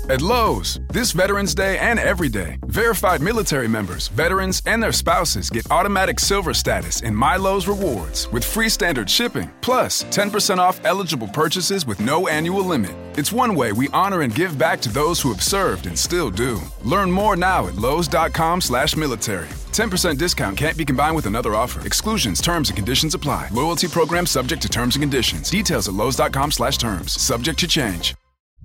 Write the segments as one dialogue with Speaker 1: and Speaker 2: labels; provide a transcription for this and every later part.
Speaker 1: At Lowe's, this Veterans Day and every day, verified military members, veterans, and their spouses get automatic silver status in My Lowe's Rewards with free standard shipping, plus 10% off eligible purchases with no annual limit. It's one way we honor and give back to those who have served and still do. Learn more now at lowes.com/military. 10% discount can't be combined with another offer. Exclusions, terms, and conditions apply. Loyalty program subject to terms and conditions. Details at lowes.com/terms. Subject to change.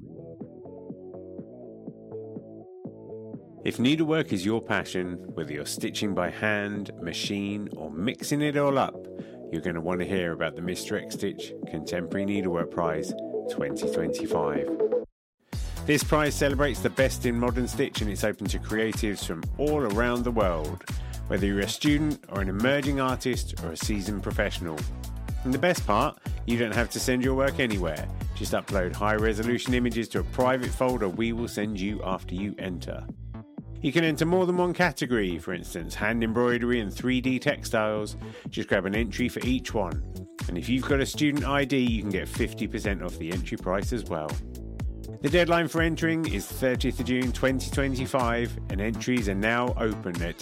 Speaker 2: If needlework is your passion, whether you're stitching by hand, machine, or mixing it all up, you're going to want to hear about the Mr. X Stitch Contemporary Needlework Prize 2025. This prize celebrates the best in modern stitch, and it's open to creatives from all around the world, whether you're a student or an emerging artist or a seasoned professional. And the best part, you don't have to send your work anywhere. Just upload high-resolution images to a private folder we will send you after you enter. You can enter more than one category, for instance, hand embroidery and 3D textiles. Just grab an entry for each one. And if you've got a student ID, you can get 50% off the entry price as well. The deadline for entering is 30th of June 2025, and entries are now open at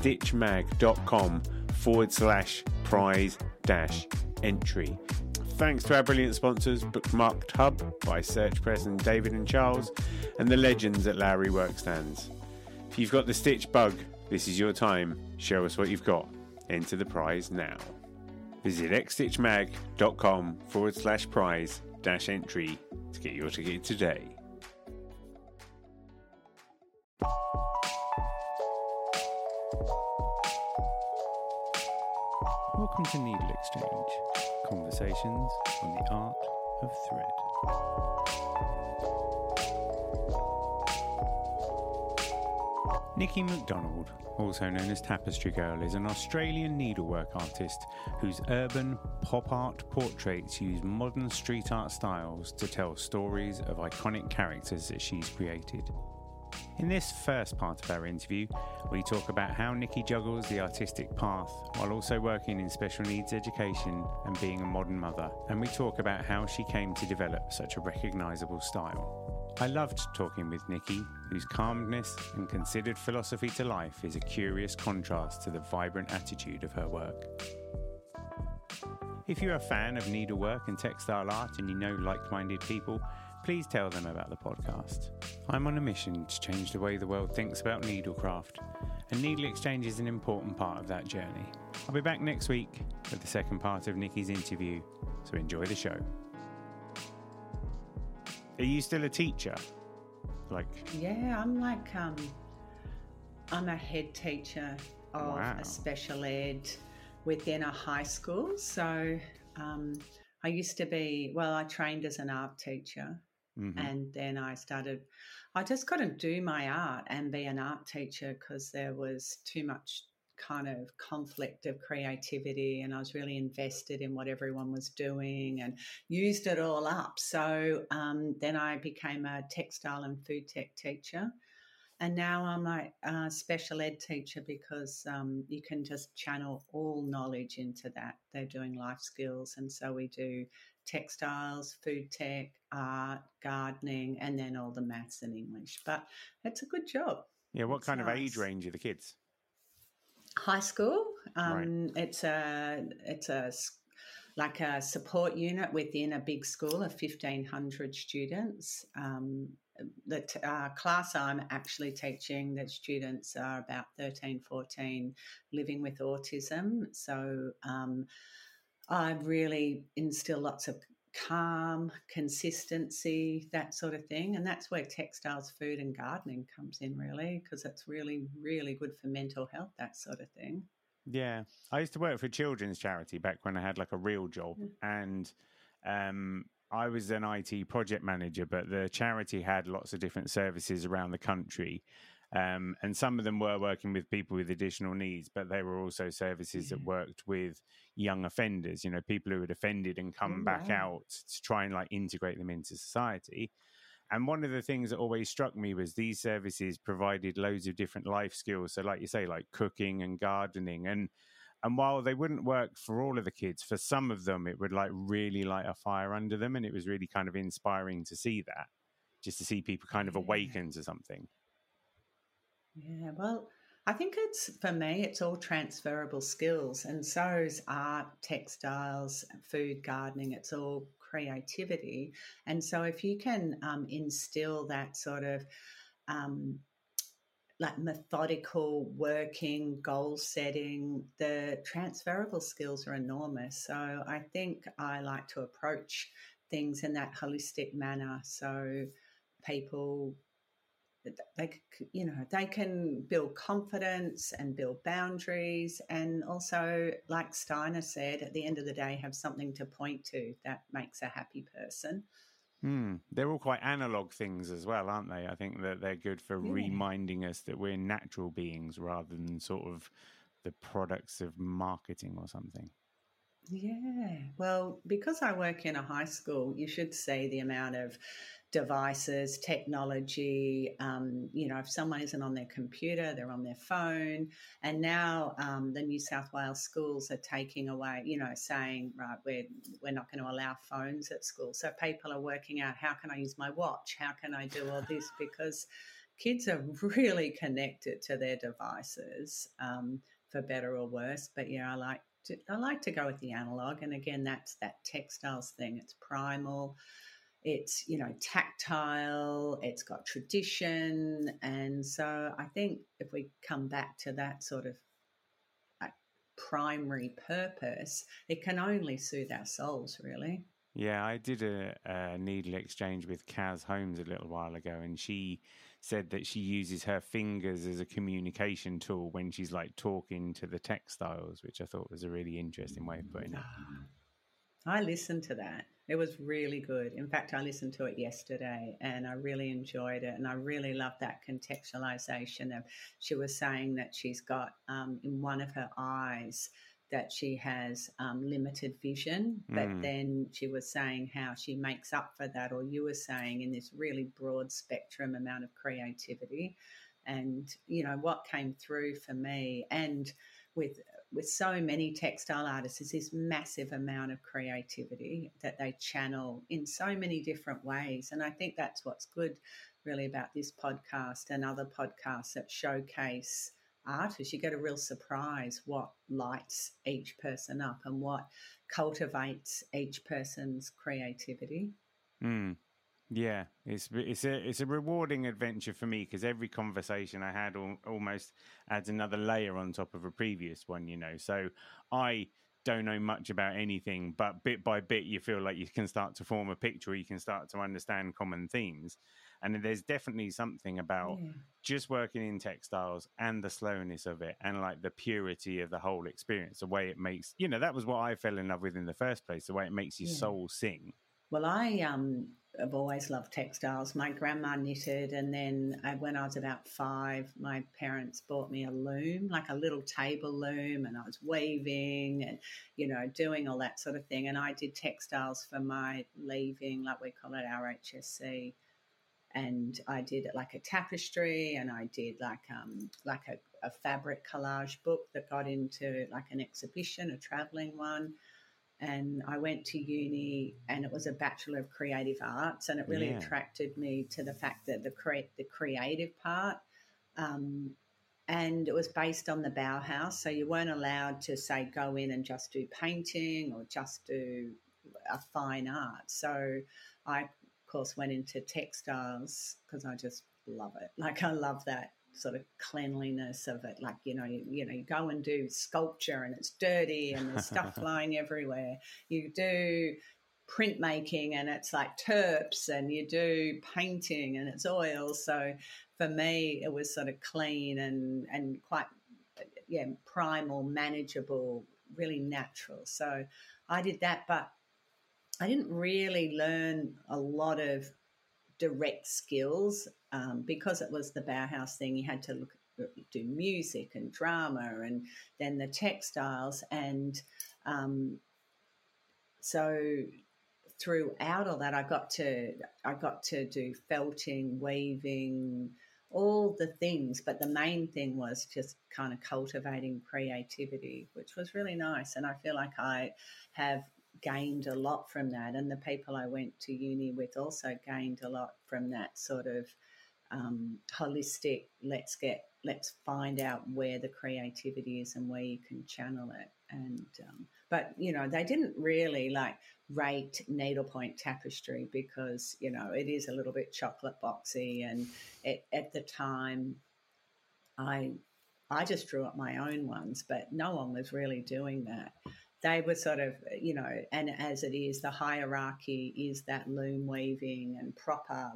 Speaker 2: xstitchmag.com/prize-entry. Thanks to our brilliant sponsors, Bookmarked Hub by Search Press and David and Charles, and the legends at Lowry Workstands. If you've got the stitch bug, this is your time. Show us what you've got. Enter the prize now. Visit xstitchmag.com/prize-entry to get your ticket today. Welcome to Needle Exchange, conversations on the art of thread. Nikki McDonald, also known as Tapestry Girl, is an Australian needlework artist whose urban pop art portraits use modern street art styles to tell stories of iconic characters that she's created. In this first part of our interview, we talk about how Nikki juggles the artistic path while also working in special needs education and being a modern mother, and we talk about how she came to develop such a recognisable style. I loved talking with Nikki, whose calmness and considered philosophy to life is a curious contrast to the vibrant attitude of her work. If you're a fan of needlework and textile art and you know like-minded people, please tell them about the podcast. I'm on a mission to change the way the world thinks about needlecraft, and Needle Exchange is an important part of that journey. I'll be back next week with the second part of Nikki's interview, so enjoy the show. Are you still a teacher?
Speaker 3: Yeah, I'm I'm a head teacher of a special ed within a high school. So I used to be, I trained as an art teacher, and then I just couldn't do my art and be an art teacher because there was too much kind of conflict of creativity, and I was really invested in what everyone was doing and used it all up. So then I became a textile and food tech teacher, and now I'm a special ed teacher because you can just channel all knowledge into that. They're doing life skills, and so we do textiles, food tech, art, gardening, and then all the maths and English. But it's a good job.
Speaker 2: Yeah, what kind of age range are the kids?
Speaker 3: High school.
Speaker 2: Right.
Speaker 3: It's a like a support unit within a big school of 1,500 students. The class I'm actually teaching, the students are about 13, 14, living with autism. So I really instill lots of calm, consistency, that sort of thing. And that's where textiles, food and gardening comes in, really, because it's really, really good for mental health, that sort of thing.
Speaker 2: Yeah. I used to work for a children's charity back when I had like a real job. And I was an IT project manager, but the charity had lots of different services around the country. And some of them were working with people with additional needs, but they were also services that worked with young offenders, you know, people who had offended and come back out to try and like integrate them into society. And one of the things that always struck me was these services provided loads of different life skills. So like you say, like cooking and gardening. And while they wouldn't work for all of the kids, for some of them, it would like really light a fire under them. And it was really kind of inspiring to see that. just to see people kind of awaken to something.
Speaker 3: Yeah, well, I think for me, it's all transferable skills. And so is art, textiles, food, gardening, it's all creativity. And so if you can instill that sort of like methodical working, goal setting, the transferable skills are enormous. So I think I like to approach things in that holistic manner. So people, they can build confidence and build boundaries, and also, like Steiner said, at the end of the day, have something to point to that makes a happy person.
Speaker 2: They're all quite analog things as well, aren't they? I think that they're good for reminding us that we're natural beings rather than sort of the products of marketing or something.
Speaker 3: Yeah, well, because I work in a high school, you should see the amount of devices, technology. If someone isn't on their computer, they're on their phone. And now the New South Wales schools are taking away, saying, right, we're not going to allow phones at school. So people are working out, how can I use my watch? How can I do all this? Because kids are really connected to their devices, for better or worse. But yeah, I like to go with the analog. And again, that's that textiles thing. It's primal. It's, tactile, it's got tradition. And so I think if we come back to that sort of primary purpose, it can only soothe our souls, really.
Speaker 2: Yeah, I did a needle exchange with Kaz Holmes a little while ago, and she said that she uses her fingers as a communication tool when she's like talking to the textiles, which I thought was a really interesting way of putting it.
Speaker 3: I listened to that. It was really good. In fact, I listened to it yesterday and I really enjoyed it. And I really loved that contextualization of, she was saying that she's got in one of her eyes that she has limited vision, but then she was saying how she makes up for that, or you were saying, in this really broad spectrum amount of creativity. And, what came through for me, and with so many textile artists, is this massive amount of creativity that they channel in so many different ways. And I think that's what's good really about this podcast and other podcasts that showcase artists. You get a real surprise what lights each person up and what cultivates each person's creativity.
Speaker 2: Yeah, it's a rewarding adventure for me, because every conversation I had almost adds another layer on top of a previous one, So I don't know much about anything, but bit by bit you feel like you can start to form a picture, or you can start to understand common themes. And there's definitely something about just working in textiles and the slowness of it, and like the purity of the whole experience, the way it makes, that was what I fell in love with in the first place, the way it makes your soul sing.
Speaker 3: Well, I have always loved textiles. My grandma knitted, and then when I was about 5, my parents bought me a loom, like a little table loom, and I was weaving and, doing all that sort of thing. And I did textiles for my leaving, like we call it our HSC. And I did it like a tapestry, and I did like a fabric collage book that got into like an exhibition, a travelling one. And I went to uni, and it was a Bachelor of Creative Arts, and it really attracted me to the fact that the creative part, and it was based on the Bauhaus, so you weren't allowed to, say, go in and just do painting or just do a fine art. So I, of course, went into textiles because I just love it. Like, I love that sort of cleanliness of it. Like, you go and do sculpture and it's dirty and there's stuff flying everywhere. You do printmaking and it's like terps, and you do painting and it's oils. So for me, it was sort of clean and quite, primal, manageable, really natural. So I did that, but I didn't really learn a lot of direct skills because it was the Bauhaus thing. You had to do music and drama, and then the textiles, and so throughout all that, I got to do felting, weaving, all the things, but the main thing was just kind of cultivating creativity, which was really nice. And I feel like I have gained a lot from that, and the people I went to uni with also gained a lot from that sort of holistic. Let's find out where the creativity is and where you can channel it. And but they didn't really rate needlepoint tapestry because it is a little bit chocolate boxy, and at the time I just drew up my own ones, but no one was really doing that. They were sort of, and as it is, the hierarchy is that loom weaving and proper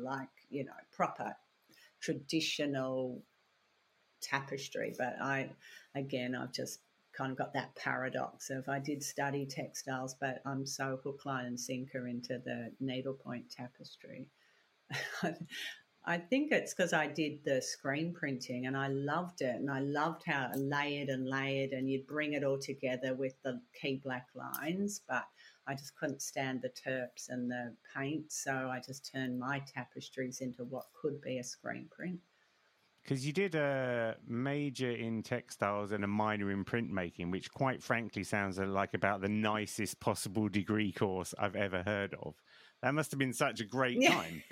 Speaker 3: traditional tapestry. But I've just kind of got that paradox of I did study textiles, but I'm so hook, line and sinker into the needlepoint tapestry. I think it's because I did the screen printing and I loved it, and I loved how it layered and you'd bring it all together with the key black lines, but I just couldn't stand the terps and the paint, so I just turned my tapestries into what could be a screen print.
Speaker 2: Because you did a major in textiles and a minor in printmaking, which quite frankly sounds like about the nicest possible degree course I've ever heard of. That must have been such a great time.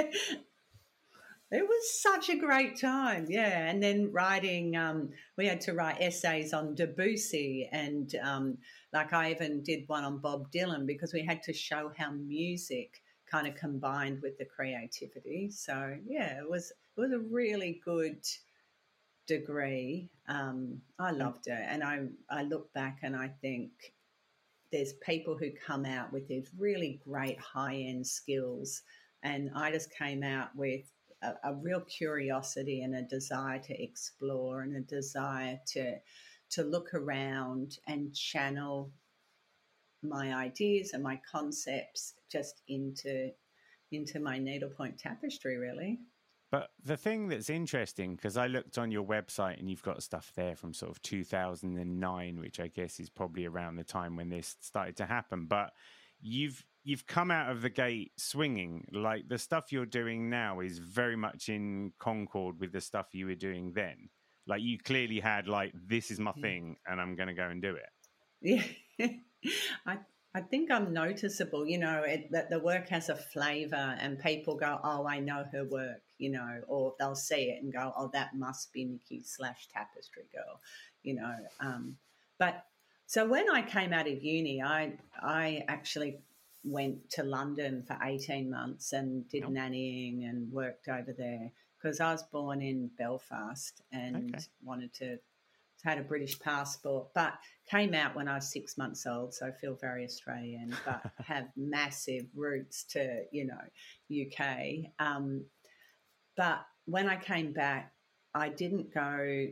Speaker 3: It was such a great time, yeah. And then writing, we had to write essays on Debussy, and I even did one on Bob Dylan because we had to show how music kind of combined with the creativity. So yeah, it was a really good degree. I loved it, and I look back and I think there's people who come out with these really great high-end skills, and I just came out with a real curiosity and a desire to explore and a desire to look around and channel my ideas and my concepts just into my needlepoint tapestry, really.
Speaker 2: But the thing that's interesting, because I looked on your website and you've got stuff there from sort of 2009, which I guess is probably around the time when this started to happen. But you've come out of the gate swinging. Like the stuff you're doing now is very much in concord with the stuff you were doing then. Like you clearly had this is my thing and I'm going to go and do it.
Speaker 3: Yeah. I think I'm noticeable, that the work has a flavour and people go, oh, I know her work, or they'll see it and go, oh, that must be Nikki/Tapestry Girl, But so when I came out of uni, I actually went to London for 18 months and did nannying and worked over there because I was born in Belfast and had a British passport, but came out when I was 6 months old, so I feel very Australian, but have massive roots to, UK. But when I came back, I didn't go,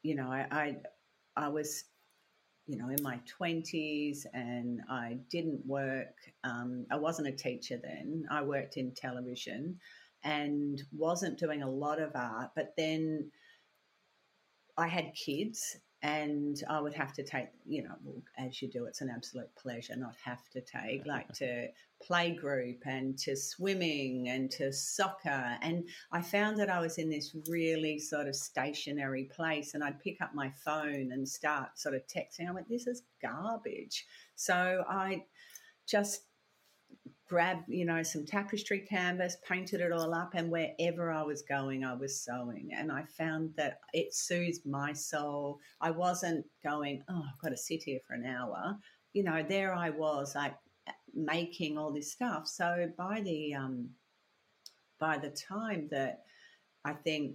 Speaker 3: I was in my 20s and I didn't work. I wasn't a teacher then. I worked in television and wasn't doing a lot of art. But then I had kids and I would have to take, as you do, it's an absolute pleasure not have to take, to playgroup and to swimming and to soccer. And I found that I was in this really sort of stationary place and I'd pick up my phone and start sort of texting. I went, this is garbage. So I just grabbed, some tapestry canvas, painted it all up, and wherever I was going, I was sewing. And I found that it soothed my soul. I wasn't going, oh, I've got to sit here for an hour. There I was, making all this stuff. So by the time that I think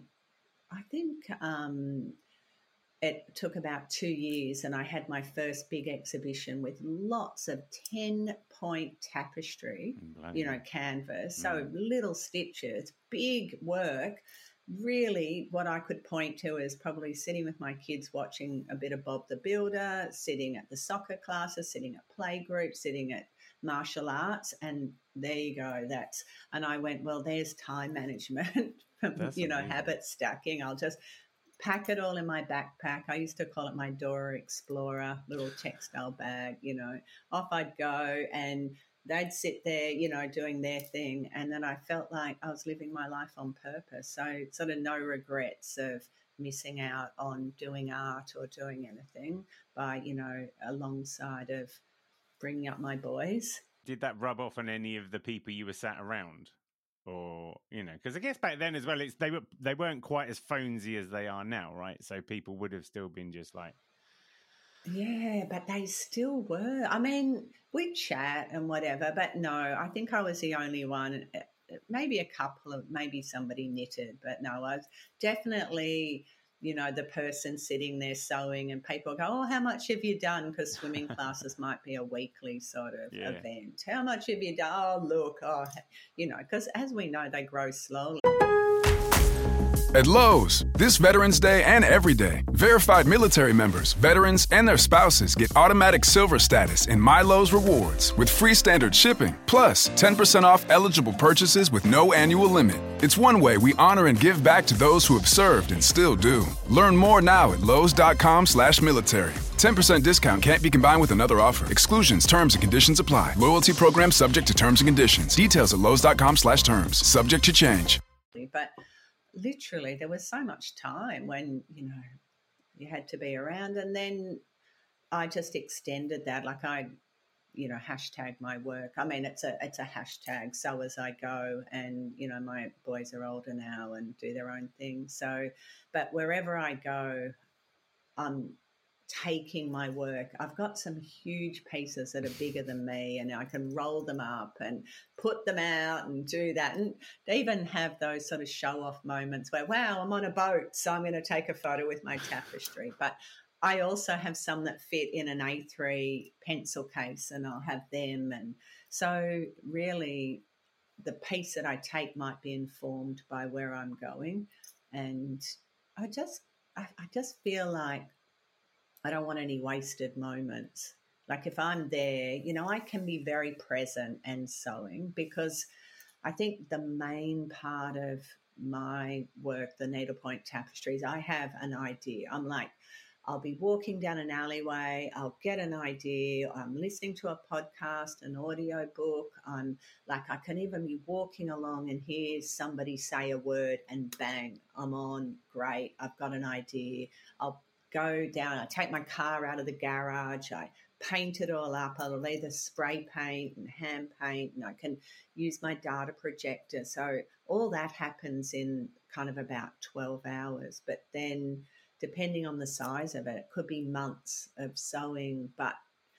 Speaker 3: it took about 2 years and I had my first big exhibition with lots of 10-point tapestry, canvas. So little stitches, big work. Really what I could point to is probably sitting with my kids watching a bit of Bob the Builder, sitting at the soccer classes, sitting at playgroup, sitting at martial arts, and there you go. And I went, well, there's time management, habit stacking. I'll just pack it all in my backpack. I used to call it my Dora Explorer, little textile bag, Off I'd go and they'd sit there, doing their thing. And then I felt like I was living my life on purpose. So sort of no regrets of missing out on doing art or doing anything by, alongside of bringing up my boys.
Speaker 2: Did that rub off on any of the people you were sat around? Or, you know, because I guess back then as well, they weren't quite as phonesy as they are now, right? So people would have still been just like...
Speaker 3: Yeah, but they still were. I mean, we'd chat and whatever, but no, I think I was the only one. Maybe a couple of, maybe somebody knitted, but no, I was definitely, you know, the person sitting there sewing, and people go, oh, how much have you done? Because swimming classes might be a weekly sort of event. How much have you done? Oh, look, you know, because as we know, they grow slowly.
Speaker 1: At Lowe's, this Veterans Day and every day, verified military members, veterans, and their spouses get automatic silver status in My Lowe's Rewards with free standard shipping, plus 10% off eligible purchases with no annual limit. It's one way we honor and give back to those who have served and still do. Learn more now at lowes.com/military. 10% discount can't be combined with another offer. Exclusions, terms, and conditions apply. Loyalty program subject to terms and conditions. Details at lowes.com/terms. Subject to change.
Speaker 3: But literally, there was so much time when, you know, you had to be around. And then I just extended that. Like I, you know, hashtag my work. I mean, it's a hashtag, so as I go. And, you know, my boys are older now and do their own thing. So, but wherever I go, I'm taking my work. I've got some huge pieces that are bigger than me, and I can roll them up and put them out and do that. And they even have those sort of show off moments where, wow, I'm on a boat, so I'm going to take a photo with my tapestry. But I also have some that fit in an A3 pencil case, and I'll have them. And so really the piece that I take might be informed by where I'm going. And I just feel like I don't want any wasted moments. Like if I'm there, you know, I can be very present and sewing, because I think the main part of my work, the needlepoint tapestries, I have an idea. I'm like, I'll be walking down an alleyway, I'll get an idea, I'm listening to a podcast, an audio book, I'm like, I can even be walking along and hear somebody say a word and bang, I'm on, great, I've got an idea. I'll go down, I take my car out of the garage, I paint it all up. I'll either spray paint and hand paint, and I can use my data projector. So all that happens in kind of about 12 hours. But then depending on the size of it, it could be months of sewing. But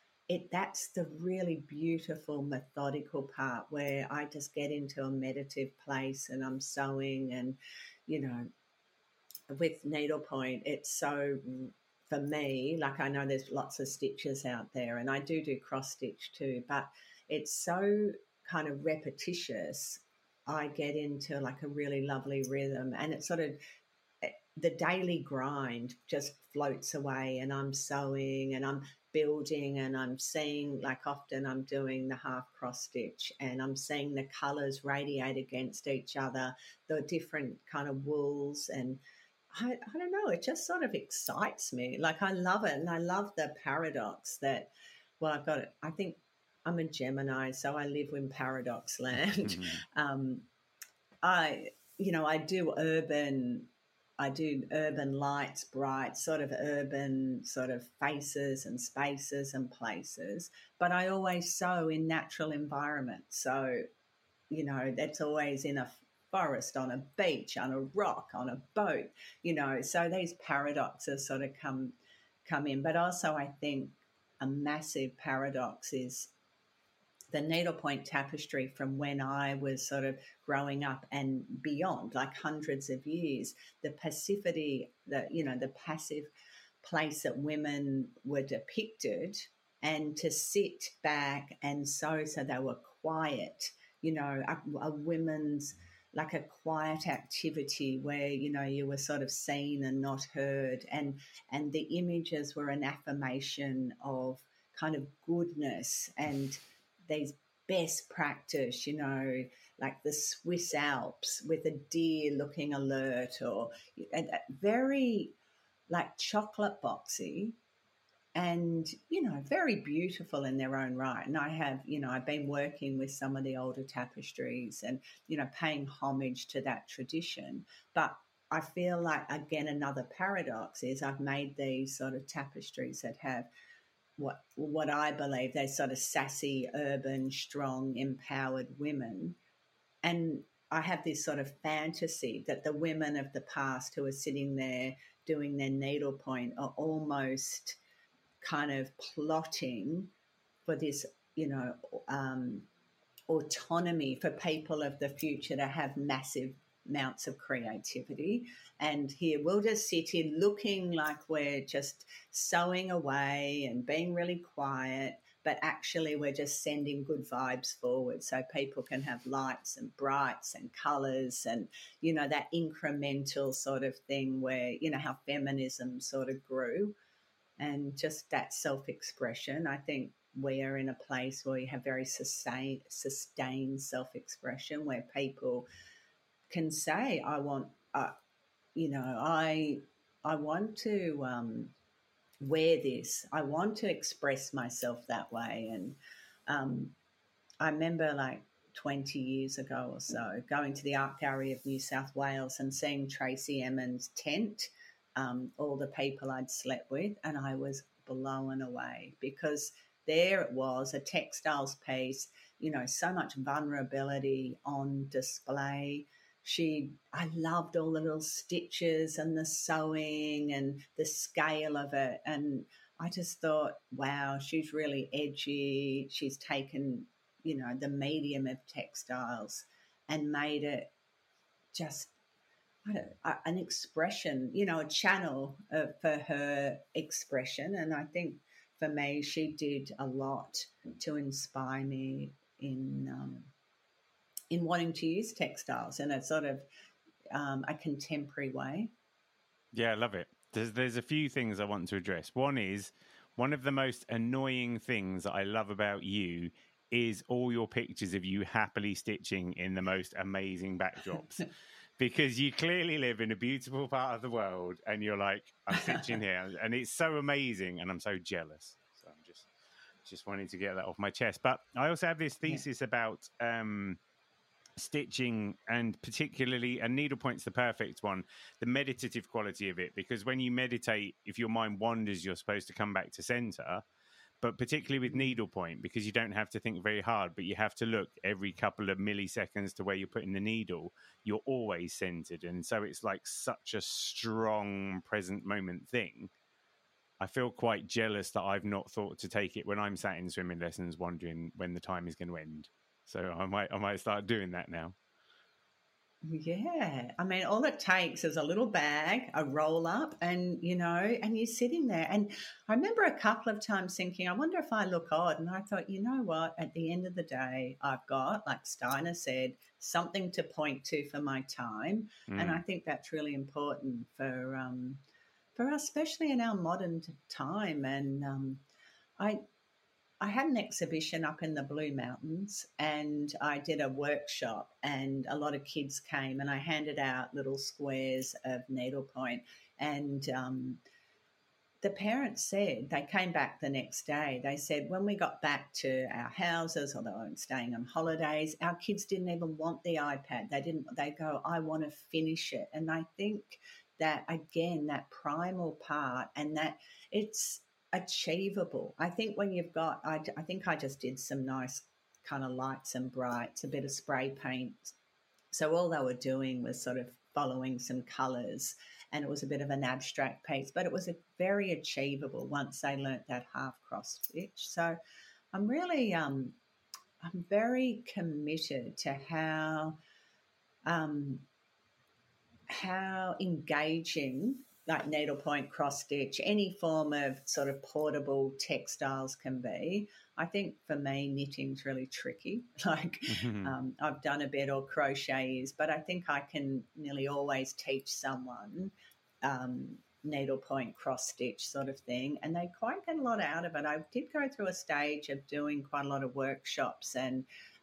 Speaker 3: that's the really beautiful, methodical part where I just get into a meditative place and I'm sewing. And, you know, with needlepoint, it's so, for me, like I know there's lots of stitches out there, and I do cross stitch too, but it's so kind of repetitious. I get into like a really lovely rhythm, and it's sort of the daily grind just floats away, and I'm sewing and I'm building, and I'm seeing, like often I'm doing the half cross stitch and I'm seeing the colours radiate against each other, the different kind of wools, and I don't know, it just sort of excites me. Like I love it, and I love the paradox that, well, I've got it. I think I'm a Gemini, so I live in paradox land. Mm-hmm. I do urban lights, bright, sort of urban sort of faces and spaces and places, but I always sew in natural environments. So, you know, that's always in a forest, on a beach, on a rock, on a boat, you know, so these paradoxes sort of come in. But also I think a massive paradox is the needlepoint tapestry from when I was sort of growing up and beyond, like hundreds of years, the passivity, the passive place that women were depicted, and to sit back and sew, so they were quiet, you know, a women's, like a quiet activity where, you know, you were sort of seen and not heard. And the images were an affirmation of kind of goodness and these best practice, you know, like the Swiss Alps with a deer looking alert, or very like chocolate boxy, and, you know, very beautiful in their own right. And I have, you know, I've been working with some of the older tapestries and, you know, paying homage to that tradition. But I feel like, again, another paradox is I've made these sort of tapestries that have what I believe, they're sort of sassy, urban, strong, empowered women. And I have this sort of fantasy that the women of the past who are sitting there doing their needlepoint are almost kind of plotting for this, autonomy for people of the future to have massive amounts of creativity. And here we'll just sit here looking like we're just sewing away and being really quiet, but actually we're just sending good vibes forward so people can have lights and brights and colours and, that incremental sort of thing where, how feminism sort of grew and just that self-expression. I think we are in a place where we have very sustained self-expression where people can say, I want, I want to wear this. I want to express myself that way. And I remember like 20 years ago or so going to the Art Gallery of New South Wales and seeing Tracey Emin's tent, all the people I'd slept with, and I was blown away because there it was, a textiles piece, so much vulnerability on display. I loved all the little stitches and the sewing and the scale of it. And I just thought, wow, she's really edgy. She's taken, the medium of textiles and made it just, an expression, a channel for her expression. And I think for me, she did a lot to inspire me in wanting to use textiles in a sort of a contemporary way.
Speaker 2: Yeah, I love it. There's a few things I want to address. One is, one of the most annoying things that I love about you is all your pictures of you happily stitching in the most amazing backdrops. Because you clearly live in a beautiful part of the world and you're like, I'm stitching here. And it's so amazing and I'm so jealous. So I'm just wanting to get that off my chest. But I also have this thesis about stitching, and particularly, and needlepoint's the perfect one, the meditative quality of it. Because when you meditate, if your mind wanders, you're supposed to come back to center. But particularly with needlepoint, because you don't have to think very hard, but you have to look every couple of milliseconds to where you're putting the needle, you're always centered. And so it's like such a strong present moment thing. I feel quite jealous that I've not thought to take it when I'm sat in swimming lessons wondering when the time is going to end. So I might start doing that now.
Speaker 3: Yeah. I mean, all it takes is a little bag, a roll up, and, and you're sitting there. And I remember a couple of times thinking, I wonder if I look odd. And I thought, you know what? At the end of the day, I've got, like Steiner said, something to point to for my time. And I think that's really important for us, especially in our modern time. And I had an exhibition up in the Blue Mountains and I did a workshop and a lot of kids came and I handed out little squares of needlepoint and the parents said, they came back the next day, they said when we got back to our houses or they weren't staying on holidays, our kids didn't even want the iPad. They go, I want to finish it. And I think that, again, that primal part and that it's achievable. I think when you've got, I think I just did some nice kind of lights and brights, a bit of spray paint. So all they were doing was sort of following some colours and it was a bit of an abstract piece, but it was very achievable once they learnt that half cross stitch. So I'm really, I'm very committed to how engaging like needlepoint, cross stitch, any form of sort of portable textiles can be. I think for me, knitting's really tricky. Like I've done a bit or crochets, but I think I can nearly always teach someone needlepoint, cross stitch sort of thing, and they quite get a lot out of it. I did go through a stage of doing quite a lot of workshops and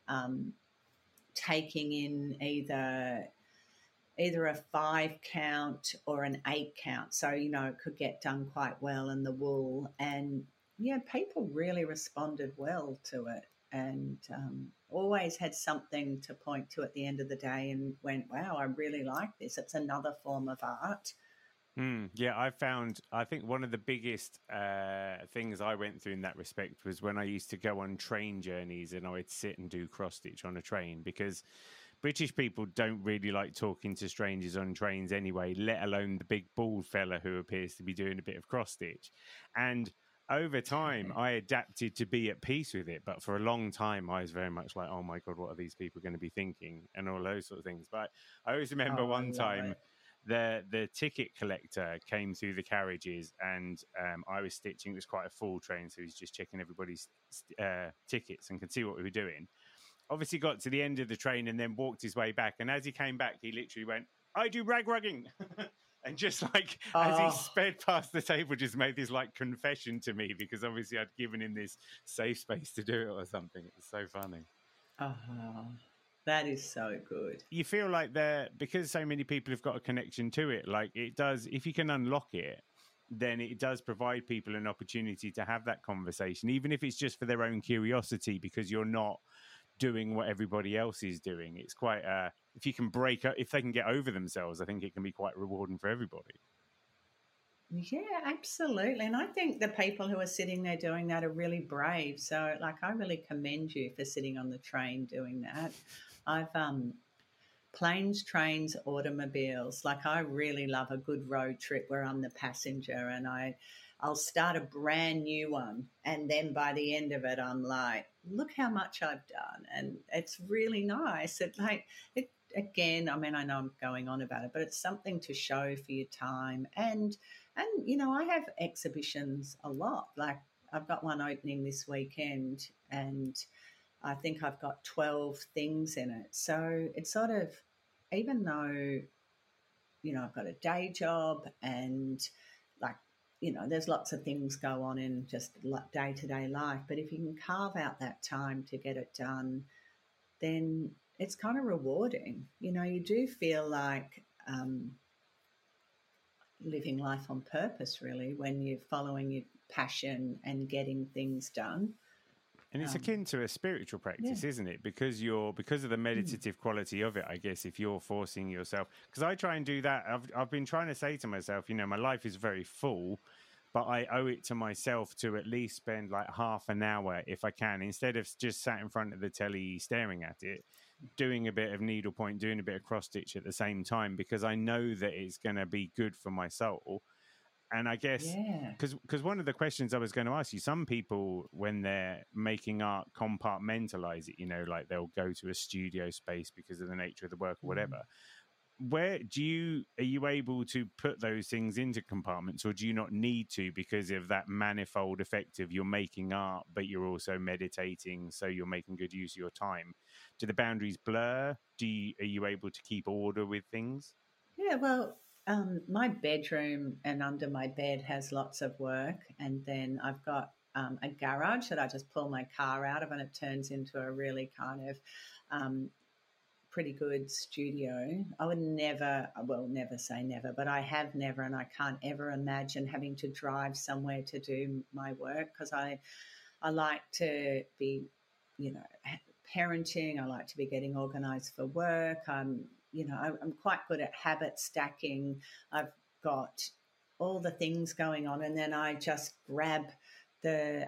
Speaker 3: taking in either a 5 count or an 8 count. So, it could get done quite well in the wool. And, people really responded well to it and always had something to point to at the end of the day and went, wow, I really like this. It's another form of art.
Speaker 2: Yeah, I think one of the biggest things I went through in that respect was when I used to go on train journeys and I would sit and do cross stitch on a train, because British people don't really like talking to strangers on trains anyway, let alone the big bald fella who appears to be doing a bit of cross stitch. And over time, I adapted to be at peace with it. But for a long time, I was very much like, oh my God, what are these people going to be thinking? And all those sort of things. But I always remember one time the ticket collector came through the carriages and I was stitching. It was quite a full train, so he was just checking everybody's tickets and could see what we were doing. Obviously got to the end of the train and then walked his way back. And as he came back, he literally went, I do rag rugging. And just like as he sped past the table, just made this like confession to me, because obviously I'd given him this safe space to do it or something. It was so funny.
Speaker 3: That is so good.
Speaker 2: You feel like because so many people have got a connection to it, like it does, if you can unlock it, then it does provide people an opportunity to have that conversation, even if it's just for their own curiosity, because you're not doing what everybody else is doing. It's quite if you can if they can get over themselves, I think it can be quite rewarding for everybody.
Speaker 3: Yeah, absolutely. And I think the people who are sitting there doing that are really brave. So like, I really commend you for sitting on the train doing that. I've planes, trains, automobiles. Like, I really love a good road trip where I'm the passenger and I'll start a brand new one. And then by the end of it, I'm like, look how much I've done. And it's really nice. Again, I mean, I know I'm going on about it, but it's something to show for your time. And you know, I have exhibitions a lot. Like, I've got one opening this weekend and I think I've got 12 things in it. So it's sort of, even though, you know, I've got a day job and like, you know, there's lots of things go on in just day-to-day life. But if you can carve out that time to get it done, then it's kind of rewarding. You know, you do feel like living life on purpose, really, when you're following your passion and getting things done.
Speaker 2: And it's akin to a spiritual practice, isn't it? Because of the meditative quality of it, I guess, if you're forcing yourself. Because I try and do that. I've been trying to say to myself, you know, my life is very full, but I owe it to myself to at least spend like half an hour, if I can, instead of just sat in front of the telly staring at it, doing a bit of needlepoint, doing a bit of cross stitch at the same time, because I know that it's going to be good for my soul. And I guess because one of the questions I was going to ask you, some people, when they're making art, compartmentalize it, you know, like they'll go to a studio space because of the nature of the work or whatever. Where are you able to put those things into compartments, or do you not need to because of that manifold effect of you're making art, but you're also meditating, so you're making good use of your time? Do the boundaries blur? Are you able to keep order with things?
Speaker 3: Yeah, well, my bedroom and under my bed has lots of work, and then I've got a garage that I just pull my car out of, and it turns into a really kind of pretty good studio. I would never say never, but I have never, and I can't ever imagine having to drive somewhere to do my work, because I like to be, you know, parenting. I like to be getting organised for work. I'm quite good at habit stacking. I've got all the things going on, and then I just grab the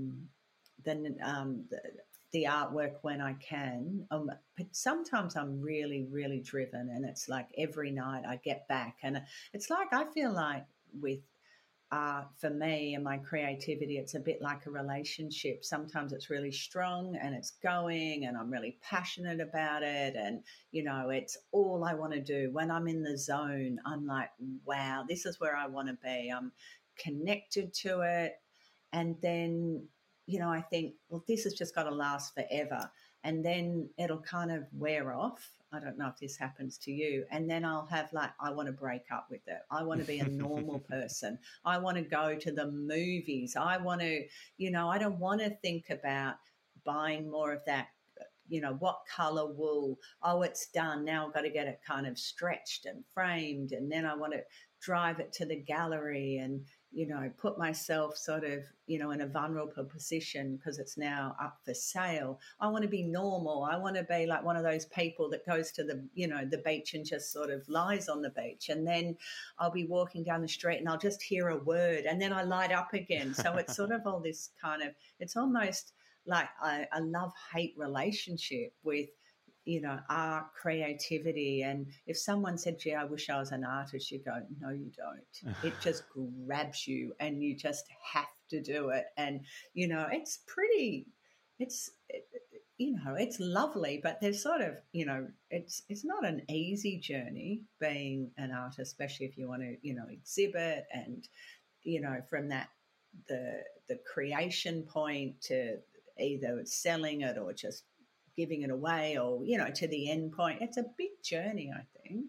Speaker 3: artwork when I can. But sometimes I'm really, really driven, and it's like every night I get back, and it's like I feel like with art, for me and my creativity, it's a bit like a relationship. Sometimes it's really strong and it's going and I'm really passionate about it, and you know, it's all I want to do. When I'm in the zone, I'm like, wow, this is where I want to be. I'm connected to it. And then, you know, I think, well, this has just got to last forever, and then it'll kind of wear off. I don't know if this happens to you. And then I'll have like, I want to break up with it. I want to be a normal person. I want to go to the movies. I want to, you know, I don't want to think about buying more of that what color wool? Oh, it's done. Now I've got to get it kind of stretched and framed. And then I want to drive it to the gallery and, put myself sort of, in a vulnerable position because it's now up for sale. I want to be normal. I want to be like one of those people that goes to the, the beach and just sort of lies on the beach. And then I'll be walking down the street and I'll just hear a word and then I light up again. So it's sort of all this kind of, it's almost like a love-hate relationship with, art, creativity. And if someone said, gee, I wish I was an artist, you go, no, you don't. It just grabs you and you just have to do it. And, it's pretty, it's lovely, but there's sort of, it's not an easy journey being an artist, especially if you want to, exhibit and, from that, the creation point to either selling it or just giving it away or, to the end point. It's a big journey, I think.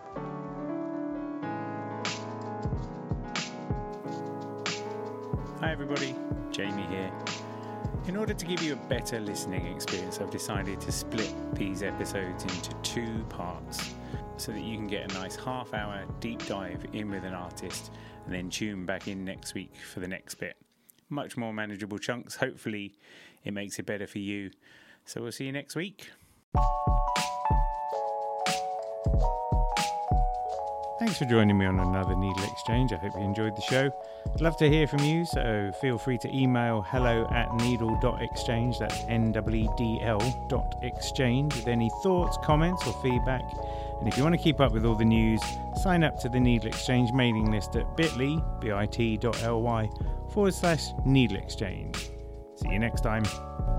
Speaker 2: Hi everybody, Jamie here. In order to give you a better listening experience, I've decided to split these episodes into 2 parts so that you can get a nice half-hour deep dive in with an artist and then tune back in next week for the next bit. Much more manageable chunks. Hopefully it makes it better for you. So we'll see you next week. Thanks for joining me on another Needle Exchange. I hope you enjoyed the show. I'd love to hear from you, so feel free to email hello@needle.exchange, that's NEEDL.exchange, with any thoughts, comments or feedback. And if you want to keep up with all the news, sign up to the Needle Exchange mailing list at bit.ly/Needle Exchange. See you next time.